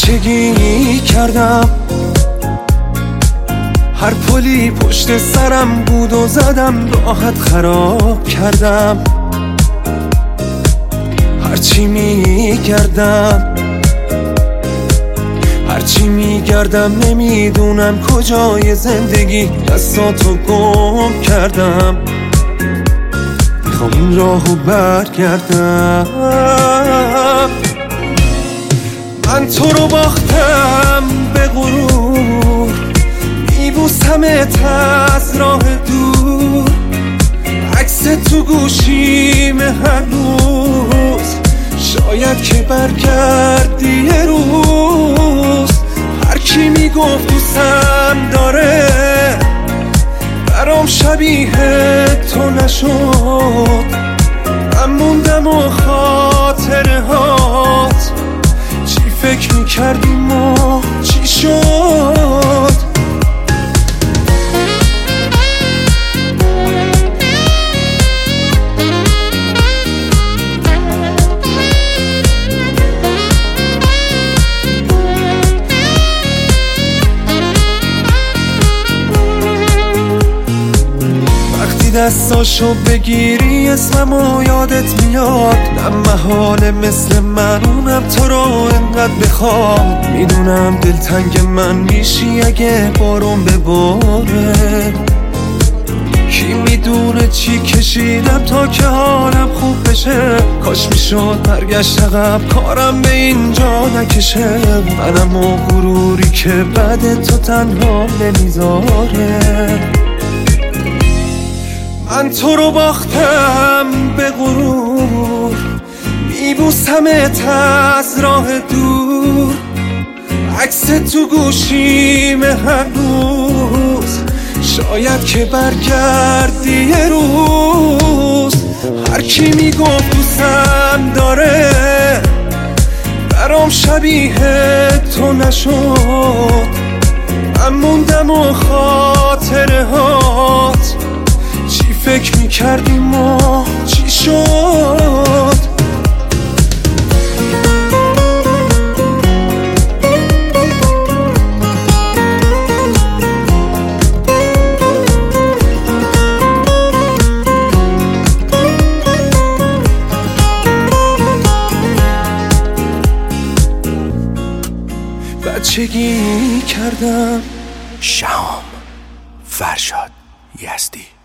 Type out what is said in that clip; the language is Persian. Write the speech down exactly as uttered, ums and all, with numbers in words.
بچگی کردم، هر پلی پشت سرم بود و زدم، راحت خراب کردم. هرچی میگردم هرچی میگردم نمیدونم کجای زندگی دستاتو گم کردم. میخوام این راهو برگردم. من تو رو باختم به غرور، میبوسمت از راه دور، عکس تو گوشیم هنوز. شاید که برگردی یه روز. هر کی میگفت دوستم داره برام شبیه تو نشد. من موندم و خاطره هات، چی فکر میکردیم و چی شد. دستاشو بگیری اسممو یادت میاد. نه محاله مثل من اونم تو رو انقدر بخواد. میدونم دلتنگ من میشی اگه بارون بباره. کی میدونه چی کشیدم تا که حالم خوب بشه. کاش میشد برگشت عقب کارم به اینجا نکشه. منم و غروری که بعد تو تنها نمیذاره. من تو رو باختم به غرور، میبوسمت از راه دور، عکس تو گوشیم هنوز. شاید که برگردی یه روز. هر کی میگفت دوستم داره برام شبیه تو نشد. من موندم و خاطره هات، چی فکر میکردیم و چی شد. بچگی کردم. شهام فرشاد یزدی.